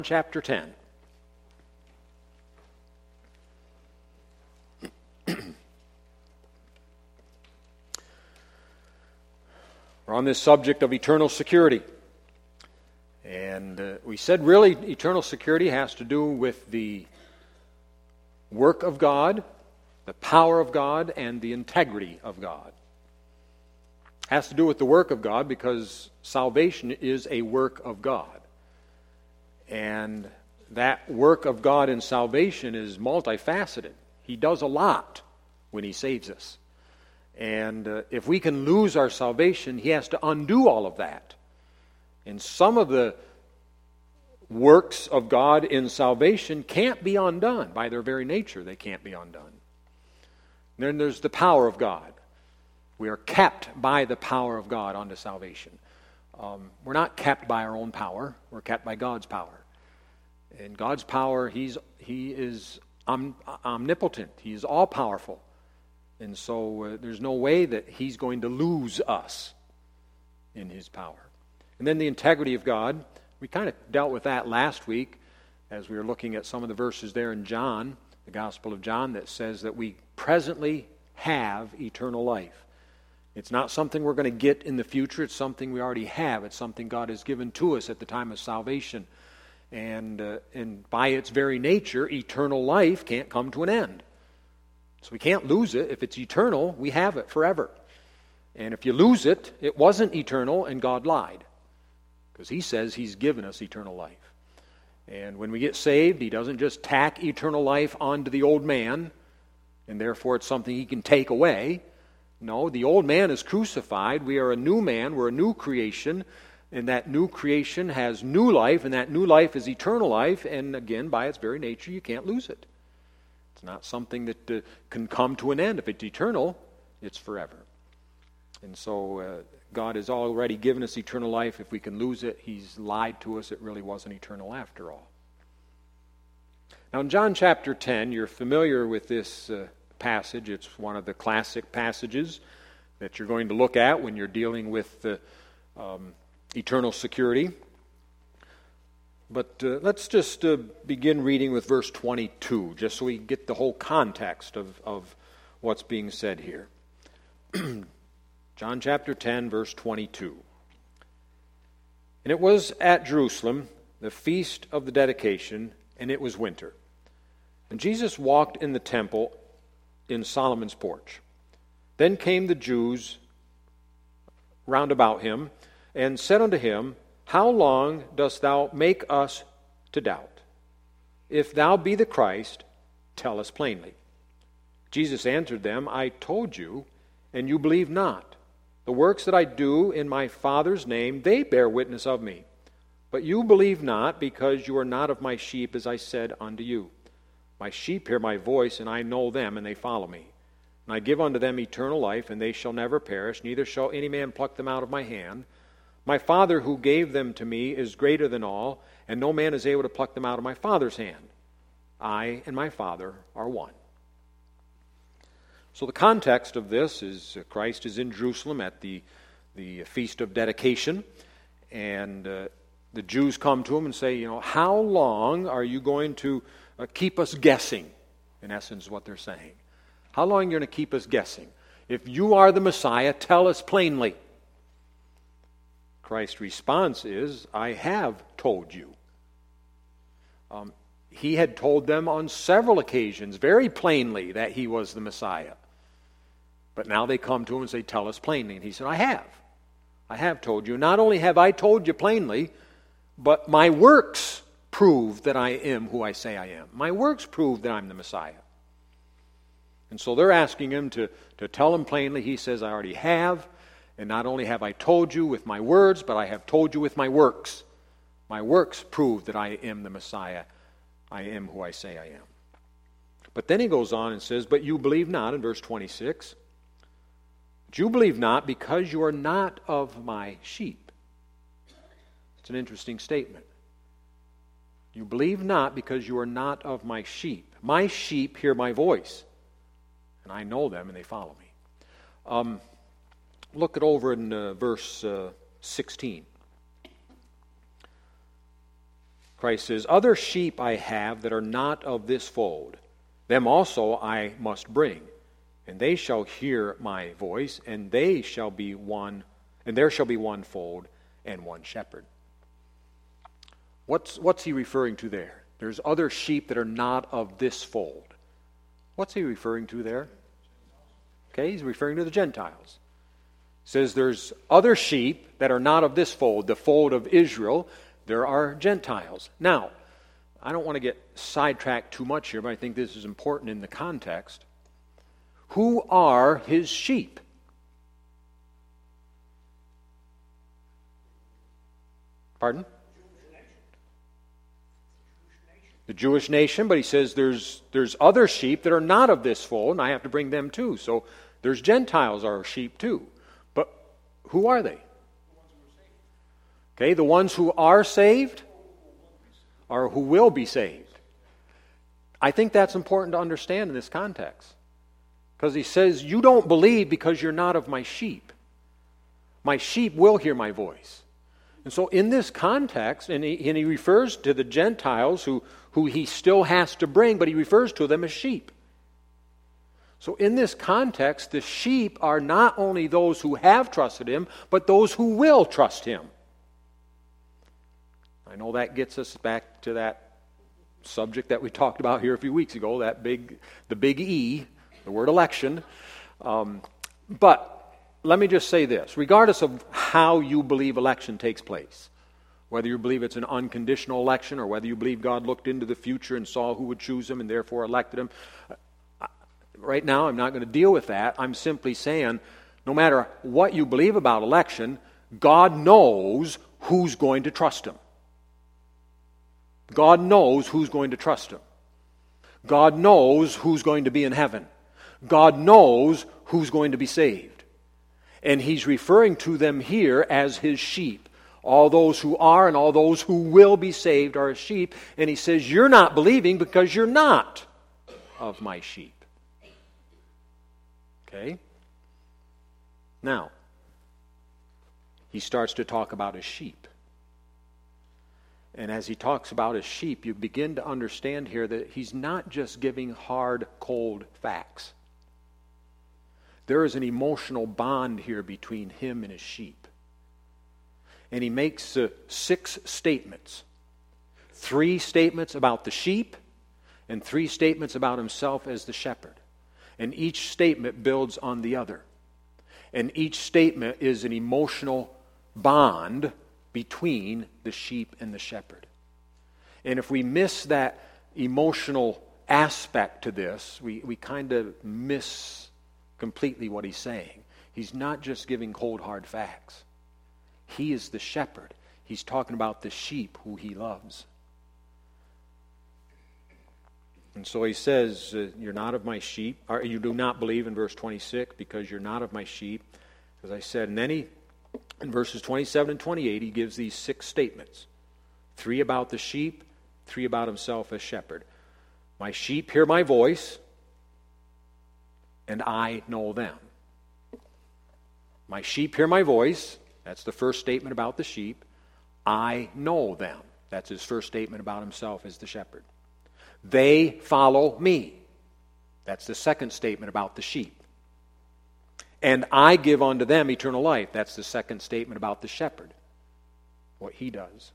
Chapter 10. We're on this subject of eternal security. And we said really eternal security has to do with the work of God, the power of God, and the integrity of God. It has to do with the work of God because salvation is a work of God. And that work of God in salvation is multifaceted. He does a lot when He saves us. And if we can lose our salvation, He has to undo all of that. And some of the works of God in salvation can't be undone. By their very nature, they can't be undone. And then there's the power of God. We are kept by the power of God unto salvation. We're not kept by our own power. We're kept by God's power. And God's power, He is omnipotent. He is all-powerful. And so there's no way that He's going to lose us in His power. And then the integrity of God. We kind of dealt with that last week as we were looking at some of the verses there in John, the Gospel of John, that says that we presently have eternal life. It's not something we're going to get in the future. It's something we already have. It's something God has given to us at the time of salvation. And by its very nature, eternal life can't come to an end. So we can't lose it. If it's eternal, we have it forever. And if you lose it, it wasn't eternal and God lied. Because He says He's given us eternal life. And when we get saved, He doesn't just tack eternal life onto the old man, and therefore it's something He can take away. No, the old man is crucified. We are a new man. We're a new creation. And that new creation has new life, and that new life is eternal life. And again, by its very nature, you can't lose it. It's not something that can come to an end. If it's eternal, it's forever. And so God has already given us eternal life. If we can lose it, He's lied to us. It really wasn't eternal after all. Now in John chapter 10, you're familiar with this passage. It's one of the classic passages that you're going to look at when you're dealing with eternal security. But let's just begin reading with verse 22, just so we get the whole context of what's being said here. John chapter 10, verse 22. And it was at Jerusalem, the feast of the dedication, and it was winter. And Jesus walked in the temple in Solomon's porch. Then came the Jews round about Him, and said unto Him, How long dost thou make us to doubt? If thou be the Christ, tell us plainly. Jesus answered them, I told you, and you believe not. The works that I do in my Father's name, they bear witness of me. But you believe not, because you are not of my sheep, as I said unto you. My sheep hear my voice, and I know them, and they follow me. And I give unto them eternal life, and they shall never perish, neither shall any man pluck them out of my hand. My Father who gave them to me is greater than all, and no man is able to pluck them out of my Father's hand. I and my Father are one. So the context of this is Christ is in Jerusalem at the Feast of Dedication, and the Jews come to Him and say, how long are you going to keep us guessing? In essence, what they're saying. How long are you going to keep us guessing? If you are the Messiah, tell us plainly. Christ's response is, I have told you. He had told them on several occasions very plainly that He was the Messiah. But now they come to Him and say, tell us plainly. And He said, I have told you. Not only have I told you plainly, but my works prove that I am who I say I am. My works prove that I'm the Messiah. And so they're asking Him to tell them plainly. He says, I already have. And not only have I told you with my words, but I have told you with my works. My works prove that I am the Messiah. I am who I say I am. But then He goes on and says, but you believe not, in verse 26. But you believe not because you are not of my sheep. It's an interesting statement. You believe not because you are not of my sheep. My sheep hear my voice, and I know them, and they follow me. Look it over in verse 16. Christ says, "Other sheep I have that are not of this fold. Them also I must bring, and they shall hear my voice, and there shall be one fold and one shepherd." What's he referring to there? There's other sheep that are not of this fold. What's he referring to there? Okay, he's referring to the Gentiles. He says there's other sheep that are not of this fold, the fold of Israel. There are Gentiles. Now, I don't want to get sidetracked too much here, but I think this is important in the context. Who are his sheep? Pardon? The Jewish nation, but he says there's other sheep that are not of this fold, and I have to bring them too. So there's Gentiles are sheep too. But who are they? Okay, the ones who are saved or who will be saved. I think that's important to understand in this context. Because he says, you don't believe because you're not of my sheep. My sheep will hear my voice. And so in this context, and he refers to the Gentiles who he still has to bring, but he refers to them as sheep. So in this context, the sheep are not only those who have trusted him, but those who will trust him. I know that gets us back to that subject that we talked about here a few weeks ago, the big E, the word election. But let me just say this. Regardless of how you believe election takes place, whether you believe it's an unconditional election or whether you believe God looked into the future and saw who would choose him and therefore elected him, right now I'm not going to deal with that. I'm simply saying no matter what you believe about election, God knows who's going to trust him. God knows who's going to trust him. God knows who's going to be in heaven. God knows who's going to be saved. And he's referring to them here as his sheep. All those who are and all those who will be saved are his sheep. And he says, you're not believing because you're not of my sheep. Okay? Now, he starts to talk about his sheep. And as he talks about his sheep, you begin to understand here that he's not just giving hard, cold facts. There is an emotional bond here between him and his sheep. And he makes 6 statements. 3 statements about the sheep and 3 statements about himself as the shepherd. And each statement builds on the other. And each statement is an emotional bond between the sheep and the shepherd. And if we miss that emotional aspect to this, we kind of miss completely what he's saying. He's not just giving cold, hard facts. He is the shepherd. He's talking about the sheep who he loves. And so he says, you're not of my sheep, or you do not believe in verse 26 because you're not of my sheep. As I said, and then in verses 27 and 28, he gives these 6 statements. 3 about the sheep, 3 about himself as shepherd. My sheep hear my voice, and I know them. My sheep hear my voice. That's the first statement about the sheep. I know them. That's his first statement about himself as the shepherd. They follow me. That's the second statement about the sheep. And I give unto them eternal life. That's the second statement about the shepherd, what he does.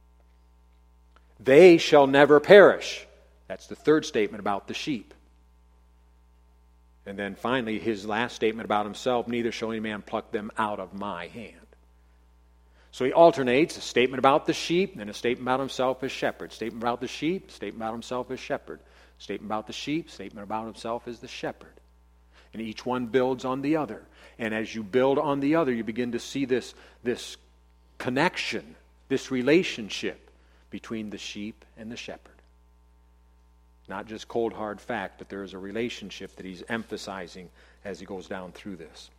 They shall never perish. That's the third statement about the sheep. And then finally, his last statement about himself, neither shall any man pluck them out of my hand. So he alternates a statement about the sheep, and a statement about himself as shepherd. Statement about the sheep, statement about himself as shepherd. Statement about the sheep, statement about himself as the shepherd. And each one builds on the other. And as you build on the other, you begin to see this connection, this relationship between the sheep and the shepherd. Not just cold, hard fact, but there is a relationship that he's emphasizing as he goes down through this.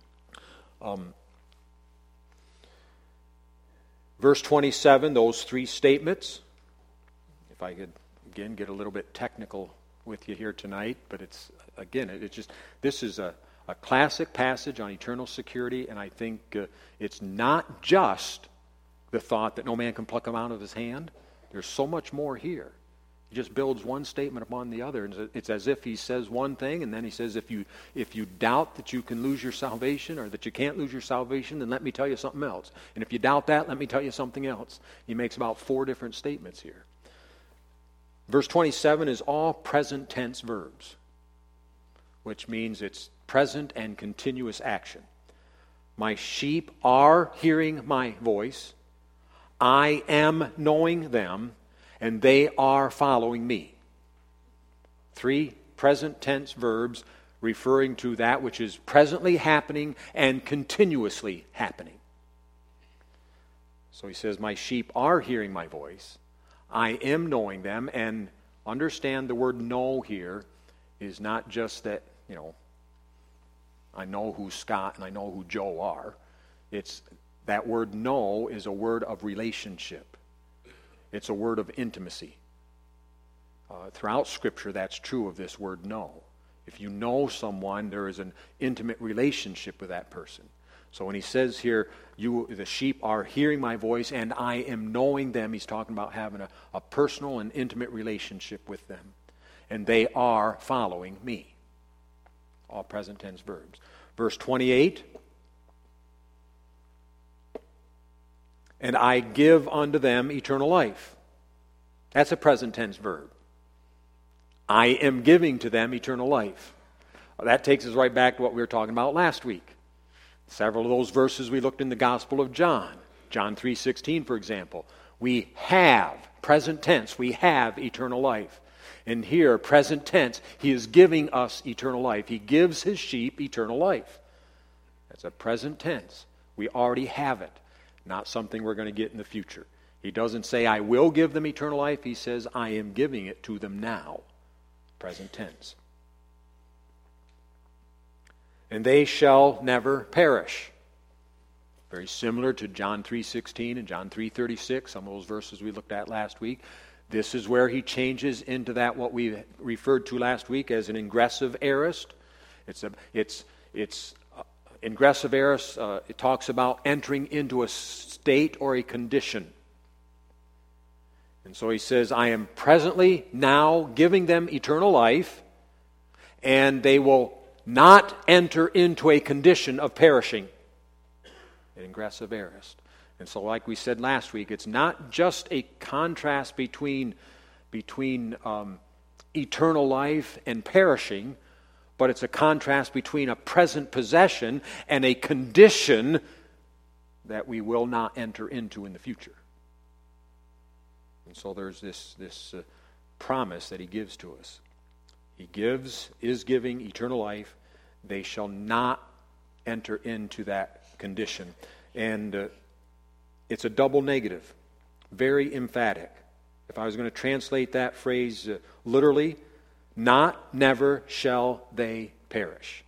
Verse 27, those 3 statements. If I could, again, get a little bit technical with you here tonight, but it's just, this is a classic passage on eternal security, and I think it's not just the thought that no man can pluck them out of his hand. There's so much more here. He just builds one statement upon the other. And it's as if he says one thing, and then he says, if you doubt that you can lose your salvation or that you can't lose your salvation, then let me tell you something else. And if you doubt that, let me tell you something else. He makes about 4 different statements here. Verse 27 is all present tense verbs, which means it's present and continuous action. My sheep are hearing my voice. I am knowing them, and they are following me. 3 present tense verbs referring to that which is presently happening and continuously happening. So he says, my sheep are hearing my voice. I am knowing them, and understand the word know here is not just that, I know who Scott and I know who Joe are. It's that word know is a word of relationship. It's a word of intimacy. Throughout Scripture, that's true of this word know. If you know someone, there is an intimate relationship with that person. So when he says here, the sheep are hearing my voice and I am knowing them, he's talking about having a personal and intimate relationship with them. And they are following me. All present tense verbs. Verse 28. And I give unto them eternal life. That's a present tense verb. I am giving to them eternal life. That takes us right back to what we were talking about last week. Several of those verses we looked in the Gospel of John. John 3:16, for example. We have, present tense, we have eternal life. And here, present tense, he is giving us eternal life. He gives his sheep eternal life. That's a present tense. We already have it. Not something we're going to get in the future. He doesn't say, I will give them eternal life. He says, I am giving it to them now. Present tense. And they shall never perish. Very similar to John 3:16 and John 3:36, some of those verses we looked at last week. This is where he changes into that what we referred to last week as an ingressive aorist. Ingressive aorist, it talks about entering into a state or a condition. And so he says, I am presently now giving them eternal life, and they will not enter into a condition of perishing. An ingressive aorist. And so like we said last week, it's not just a contrast between eternal life and perishing, but it's a contrast between a present possession and a condition that we will not enter into in the future. And so there's this promise that he gives to us. He is giving eternal life. They shall not enter into that condition. And it's a double negative, very emphatic. If I was going to translate that phrase literally, not never shall they perish.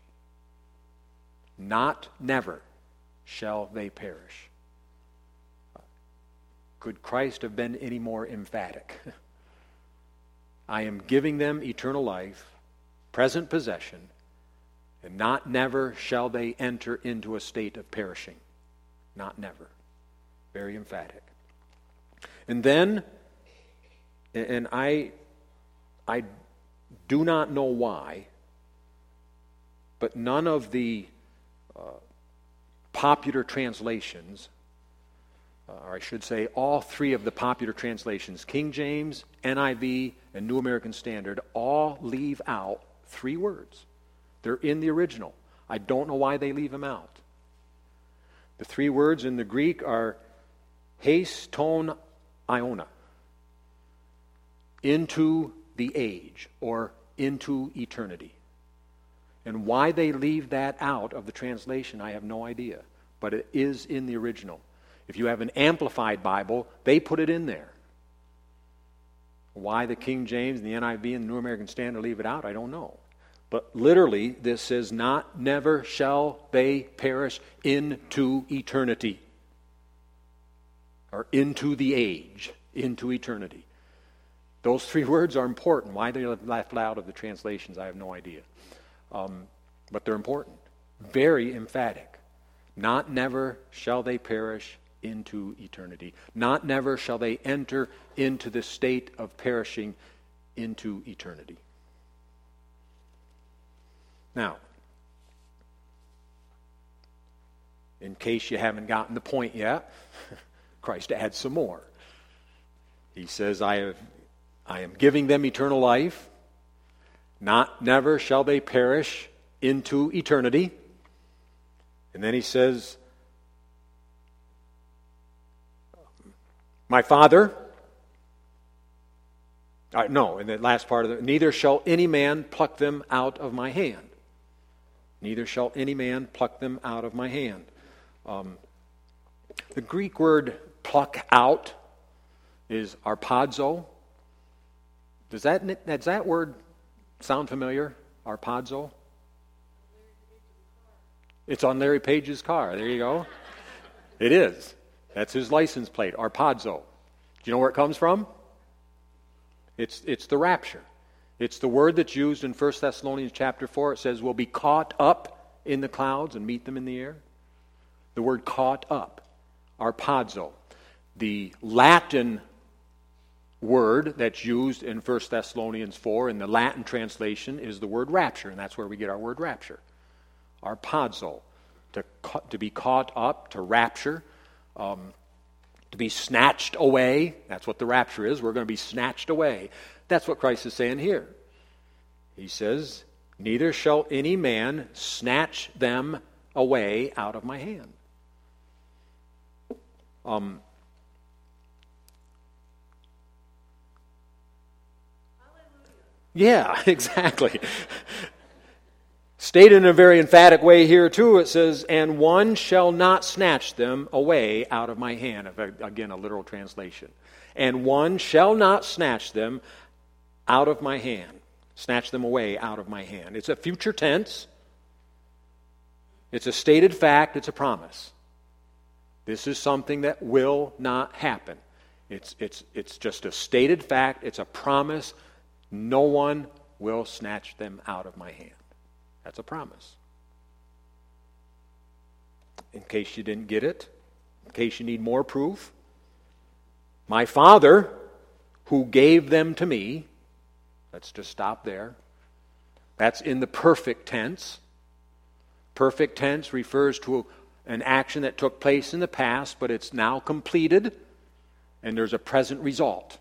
Not never shall they perish. Could Christ have been any more emphatic? I am giving them eternal life, present possession, and not never shall they enter into a state of perishing. Not never. Very emphatic. And then, and I do not know why, but none of the popular translations, or I should say all 3 of the popular translations, King James, NIV, and New American Standard, all leave out 3 words. They're in the original. I don't know why they leave them out. The 3 words in the Greek are heis ton iona, into the age, or into eternity. And why they leave that out of the translation, I have no idea. But it is in the original. If you have an Amplified Bible, they put it in there. Why the King James and the NIV and the New American Standard leave it out, I don't know. But literally, this says, not never shall they perish into eternity. Or into the age, into eternity. Those 3 words are important. Why they're left out of the translations, I have no idea. But they're important. Very emphatic. Not never shall they perish into eternity. Not never shall they enter into the state of perishing into eternity. Now, in case you haven't gotten the point yet, Christ adds some more. He says, I am giving them eternal life. Not never shall they perish into eternity. And then he says, my Father, in the last part of it, neither shall any man pluck them out of my hand. Neither shall any man pluck them out of my hand. The Greek word pluck out is arpazo. Does that word sound familiar? Arpazo? It's on Larry Page's car. There you go. It is. That's his license plate, arpazo. Do you know where it comes from? It's the rapture. It's the word that's used in 1 Thessalonians chapter 4. It says, we'll be caught up in the clouds and meet them in the air. The word caught up, arpazo. The Latin word that's used in 1 Thessalonians 4 in the Latin translation is the word rapture, and that's where we get our word rapture. Arpazo, to be caught up, to rapture, to be snatched away. That's what the rapture is. We're going to be snatched away. That's what Christ is saying here. He says, neither shall any man snatch them away out of my hand. Yeah, exactly. Stated in a very emphatic way here too, it says, and one shall not snatch them away out of my hand. Again, a literal translation. And one shall not snatch them out of my hand. Snatch them away out of my hand. It's a future tense. It's a stated fact. It's a promise. This is something that will not happen. It's just a stated fact. It's a promise. No one will snatch them out of my hand. That's a promise. In case you didn't get it, in case you need more proof, my Father, who gave them to me, let's just stop there. That's in the perfect tense. Perfect tense refers to an action that took place in the past, but it's now completed, and there's a present result.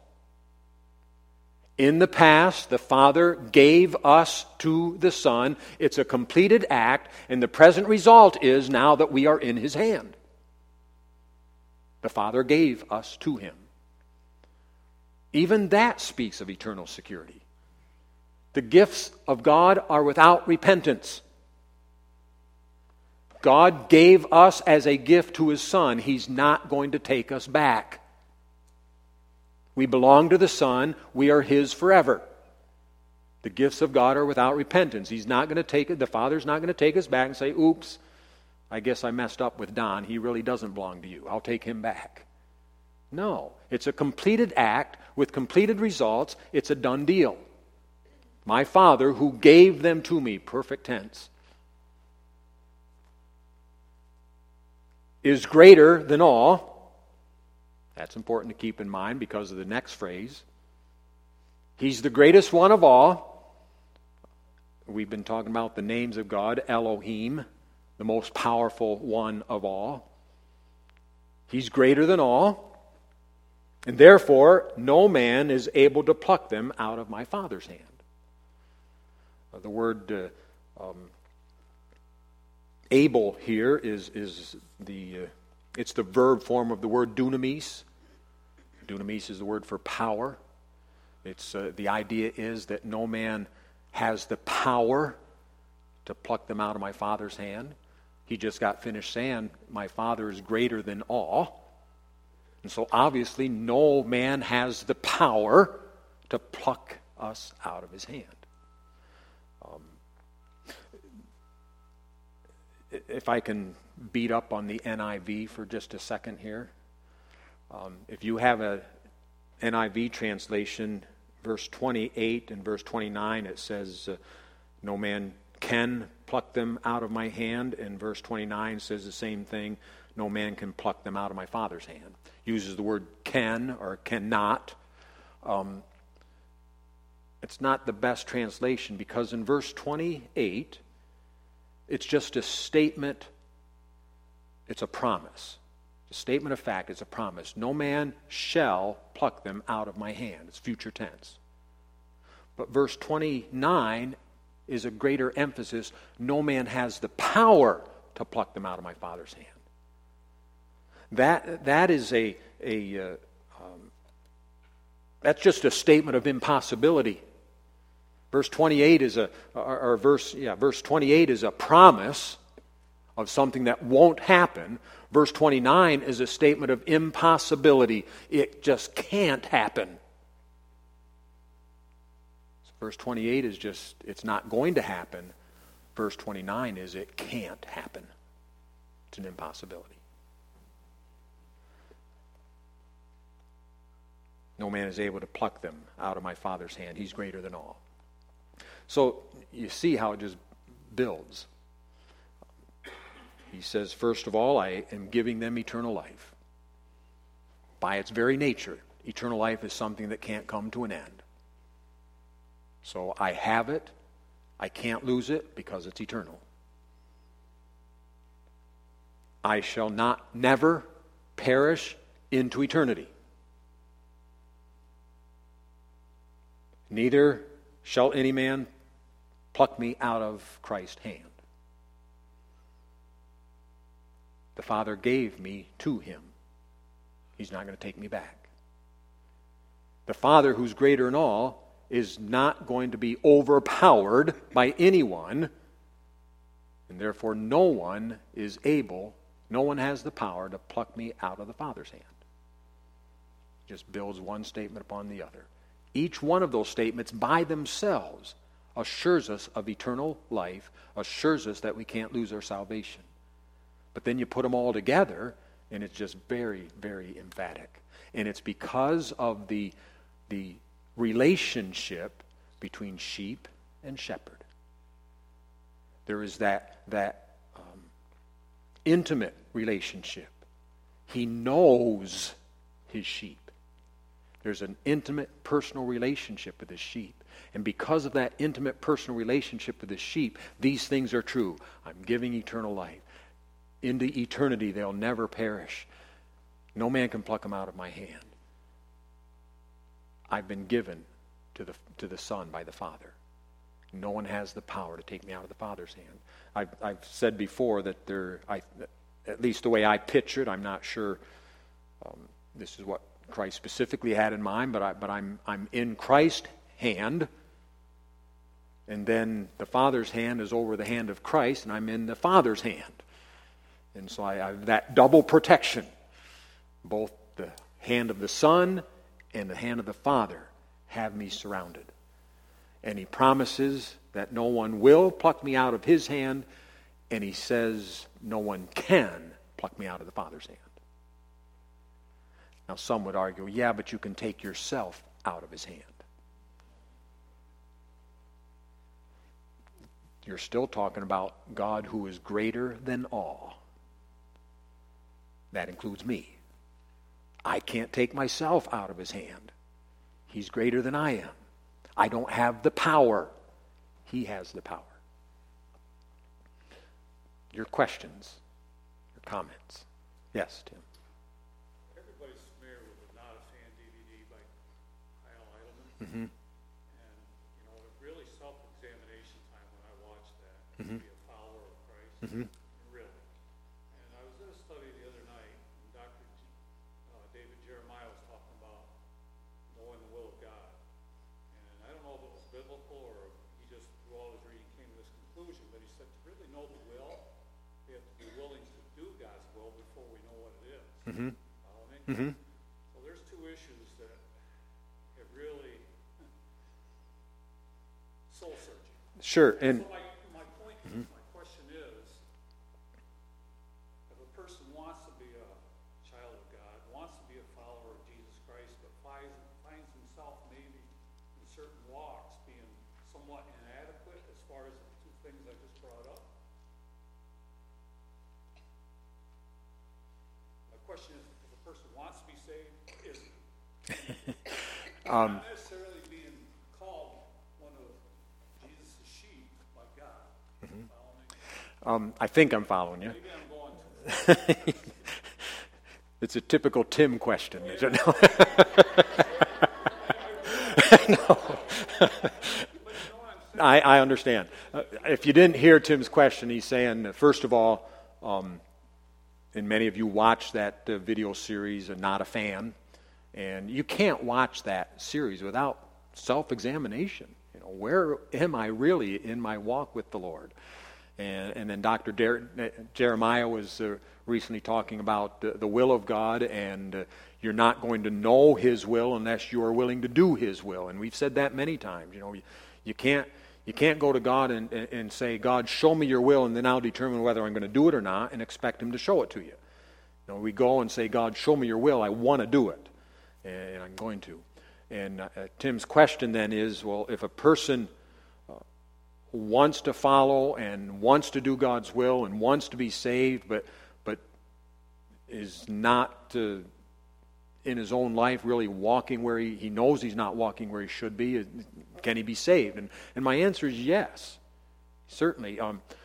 In the past, the Father gave us to the Son. It's a completed act, and the present result is now that we are in His hand. The Father gave us to Him. Even that speaks of eternal security. The gifts of God are without repentance. God gave us as a gift to His Son. He's not going to take us back. We belong to the Son. We are His forever. The gifts of God are without repentance. He's not going to take it. The Father's not going to take us back and say, oops, I guess I messed up with Don. He really doesn't belong to you. I'll take him back. No. It's a completed act with completed results. It's a done deal. My Father, who gave them to me, perfect tense, is greater than all. That's important to keep in mind because of the next phrase. He's the greatest one of all. We've been talking about the names of God, Elohim, the most powerful one of all. He's greater than all. And therefore, no man is able to pluck them out of my Father's hand. The word able here is it's the verb form of the word dunamis. Dunamis is the word for power. It's the idea is that no man has the power to pluck them out of my Father's hand. He just got finished saying, my Father is greater than all. And so obviously no man has the power to pluck us out of His hand. If I can beat up on the NIV for just a second here. If you have a NIV translation, verse 28 and verse 29, it says, no man can pluck them out of my hand. And verse 29 says the same thing. no man can pluck them out of my Father's hand. Uses the word can or cannot. It's not the best translation because in verse 28, it's just a statement. It's a promise. A statement of fact. It's a promise. No man shall pluck them out of my hand. It's future tense. But verse 29 is a greater emphasis. No man has the power to pluck them out of my Father's hand. That is that's just a statement of impossibility. Verse 28 is verse 28 is a promise of something that won't happen. Verse 29 is a statement of impossibility. It just can't happen. So verse 28 is just, it's not going to happen. Verse 29 is it can't happen. It's an impossibility. No man is able to pluck them out of my Father's hand. He's greater than all. So you see how it just builds. He says, first of all, I am giving them eternal life. By its very nature, eternal life is something that can't come to an end. So I have it. I can't lose it because it's eternal. I shall never perish into eternity. Neither shall any man pluck me out of Christ's hand. The Father gave me to him. He's not going to take me back. The Father, who's greater in all, is not going to be overpowered by anyone, and therefore no one has the power to pluck me out of the Father's hand. Just builds one statement upon the other. Each one of those statements by themselves assures us of eternal life, assures us that we can't lose our salvation. But then you put them all together, and it's just very, very emphatic. And it's because of the relationship between sheep and shepherd. There is that intimate relationship. He knows his sheep. There's an intimate personal relationship with his sheep. And because of that intimate personal relationship with his sheep, these things are true. I'm giving eternal life. Into eternity they'll never perish. No man can pluck them out of my hand. I've been given to the Son by the Father. No one has the power to take me out of the Father's hand. I've said before that at least the way I picture it, I'm not sure this is what Christ specifically had in mind, but I'm in Christ's hand, and then the Father's hand is over the hand of Christ, and I'm in the Father's hand. And so I have that double protection. Both the hand of the Son and the hand of the Father have me surrounded. And he promises that no one will pluck me out of his hand, and he says no one can pluck me out of the Father's hand. Now some would argue, yeah, but you can take yourself out of his hand. You're still talking about God who is greater than all. That includes me. I can't take myself out of his hand. He's greater than I am. I don't have the power. He has the power. Your questions, your comments. Yes, Tim. Everybody's familiar with the Not a Fan DVD by Kyle Idleman. Mm-hmm. And, it's really self-examination time when I watch that. Mm-hmm. To be a follower of Christ. Mm-hmm. Really. And I was at a study the other night, and Dr. David Jeremiah was talking about knowing the will of God. And I don't know if it was biblical or if he just, through all his reading, came to this conclusion, but he said to really know the will, we have to be willing to do God's will before we know what it is. Mm-hmm. Follow me? Mm-hmm. So there's two issues that have really soul-searching. Sure, and So my point, my question is, if a person wants to be a child of God, wants to be a follower of Jesus Christ, but finds himself maybe in certain walks being somewhat inadequate as far as the two things I just brought up, question is, if a person wants to be saved, isn't not necessarily being called one of Jesus' sheep like God. Follow me? I think I'm following you. Maybe I'm going to. It's a typical Tim question, is it? No. I understand. If you didn't hear Tim's question, he's saying, first of all, and many of you watched that video series, Not a Fan, and you can't watch that series without self-examination. Where am I really in my walk with the Lord? And then Dr. Jeremiah was recently talking about the will of God, and you're not going to know His will unless you are willing to do His will. And we've said that many times. You can't go to God and say, God, show me your will, and then I'll determine whether I'm going to do it or not, and expect Him to show it to you. We go and say, God, show me your will. I want to do it, and I'm going to. And Tim's question then is, well, if a person wants to follow and wants to do God's will and wants to be saved, but is not in his own life really walking where he knows he's not walking where he should be, can he be saved? And my answer is yes, certainly.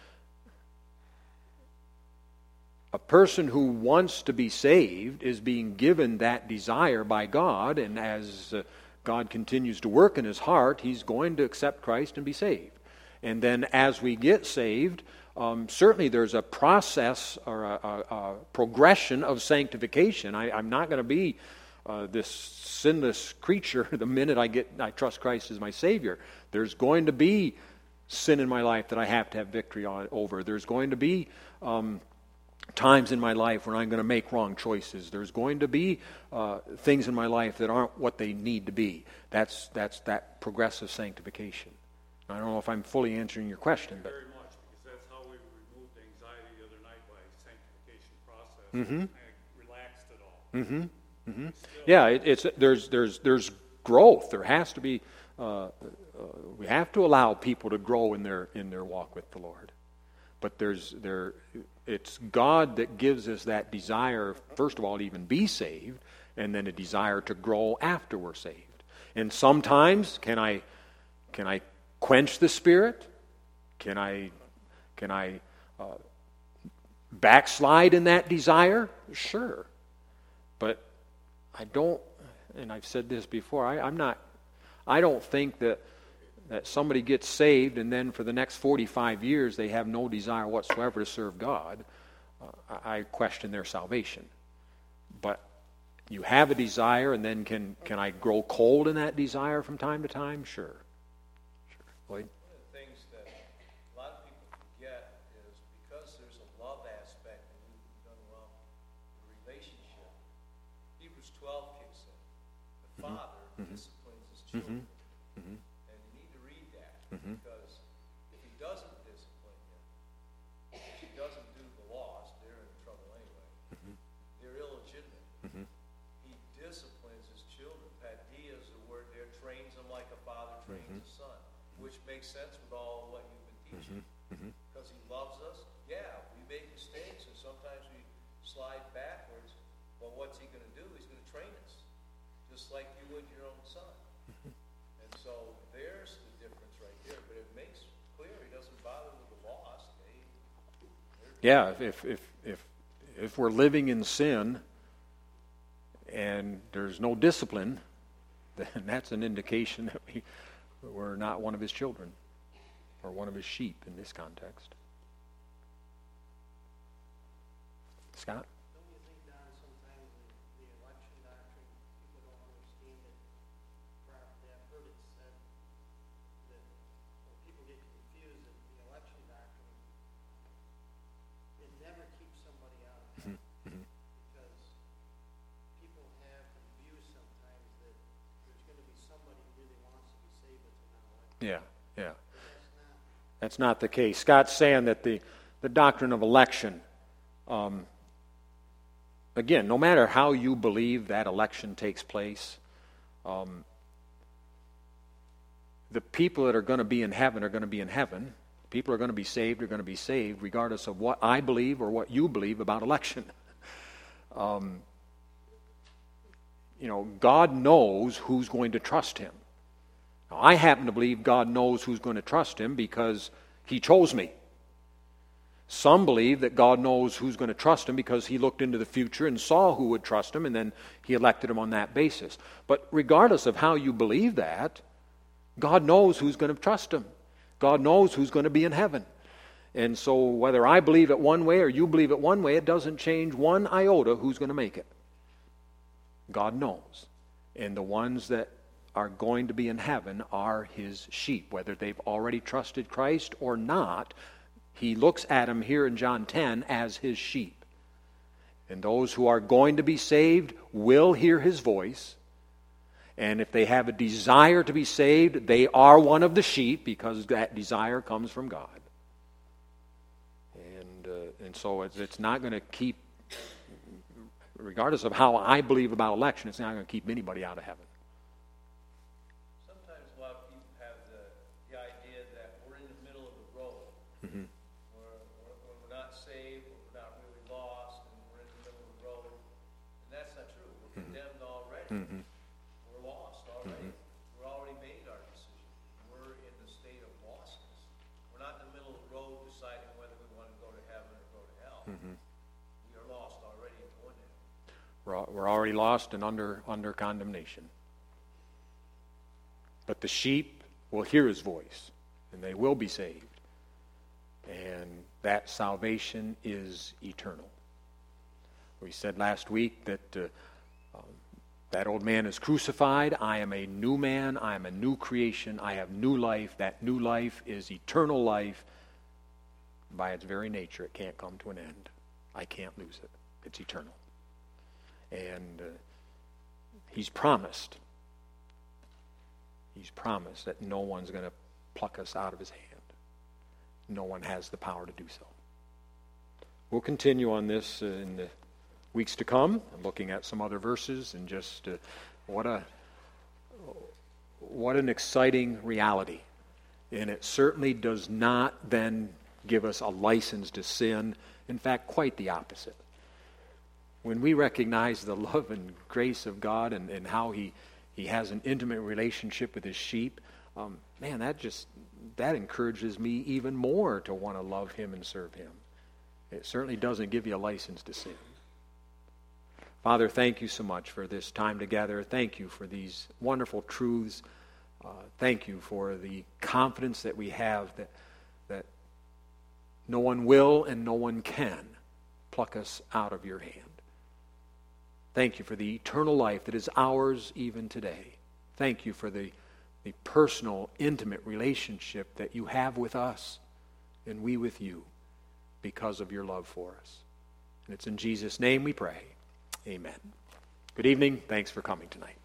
A person who wants to be saved is being given that desire by God, and as God continues to work in his heart, he's going to accept Christ and be saved. And then as we get saved, certainly there's a process or a progression of sanctification. I'm not going to be this sinless creature the minute I trust Christ as my Savior. There's going to be sin in my life that I have to have victory over. There's going to be times in my life when I'm going to make wrong choices. There's going to be things in my life that aren't what they need to be. That's that progressive sanctification. I don't know if I'm fully answering your question, but very much, because that's how we removed anxiety the other night by sanctification process. And relaxed it all. Yeah, there's growth. There has to be. We have to allow people to grow in their walk with the Lord. But it's God that gives us that desire, first of all, to even be saved, and then a desire to grow after we're saved. And sometimes, can I quench the Spirit? Can I backslide in that desire? Sure. But I don't, and I've said this before, I don't think that somebody gets saved and then for the next 45 years they have no desire whatsoever to serve God. I question their salvation. But you have a desire, and then can I grow cold in that desire from time to time? Sure. Lloyd? One of the things that a lot of people forget is because there's a love aspect, and you've done well, the relationship. Hebrews 12 kicks in. The Father disciplines His children. And you need to read that, because if He doesn't discipline you, if He doesn't do the lost, they're in trouble anyway. They're illegitimate. He disciplines His children. Padia is the word there, trains them like a father trains a son. Which makes sense with all what you've been teaching. Because He loves us. Yeah, we make mistakes, and sometimes we slide backwards. But what's He going to do? He's going to train us, just like you would your own son. And so there's the difference right there. But it makes clear He doesn't bother with the lost. Yeah, if we're living in sin and there's no discipline, then that's an indication that we're not one of His children or one of His sheep in this context. Scott? Don't you think, Don, sometimes the election doctrine, people don't understand it properly? I've heard it said that people get confused that the election doctrine, it never keeps somebody out of it. Because people have the view sometimes that there's going to be somebody who really wants to be saved but they're not elected. Yeah. That's not the case. Scott's saying that the doctrine of election, again, no matter how you believe that election takes place, the people that are going to be in heaven are going to be in heaven. People are going to be saved regardless of what I believe or what you believe about election. God knows who's going to trust him. Now, I happen to believe God knows who's going to trust him because he chose me. Some believe that God knows who's going to trust him because he looked into the future and saw who would trust him, and then he elected him on that basis. But regardless of how you believe that, God knows who's going to trust him. God knows who's going to be in heaven. And so whether I believe it one way or you believe it one way, it doesn't change one iota who's going to make it. God knows. And the ones that are going to be in heaven are his sheep. Whether they've already trusted Christ or not, he looks at them here in John 10 as his sheep. And those who are going to be saved will hear his voice. And if they have a desire to be saved, they are one of the sheep because that desire comes from God. And so it's not going to keep, regardless of how I believe about election, it's not going to keep anybody out of heaven. Sometimes a lot of people have the idea that we're in the middle of the road. Mm-hmm. We're not saved, we're not really lost, and we're in the middle of the road. And that's not true. We're condemned already. Mm-hmm. We're lost already. Mm-hmm. We're already made our decision. We're in the state of lostness. We're not in the middle of the road deciding whether we want to go to heaven or go to hell. Mm-hmm. We are lost already and going there. We're already lost and under condemnation. But the sheep will hear his voice, and they will be saved. And that salvation is eternal. We said last week that that old man is crucified. I am a new man. I am a new creation. I have new life. That new life is eternal life. By its very nature, it can't come to an end. I can't lose it. It's eternal. And he's promised that no one's going to pluck us out of his hand. No one has the power to do so. We'll continue on this in the weeks to come, looking at some other verses, and just what an exciting reality. And it certainly does not then give us a license to sin. In fact, quite the opposite. When we recognize the love and grace of God and how He has an intimate relationship with His sheep, that encourages me even more to want to love Him and serve Him. It certainly doesn't give you a license to sin. Father, thank you so much for this time together. Thank you for these wonderful truths. Thank you for the confidence that we have that no one will and no one can pluck us out of your hand. Thank you for the eternal life that is ours even today. Thank you for the personal, intimate relationship that you have with us and we with you because of your love for us. And it's in Jesus' name we pray. Amen. Good evening. Thanks for coming tonight.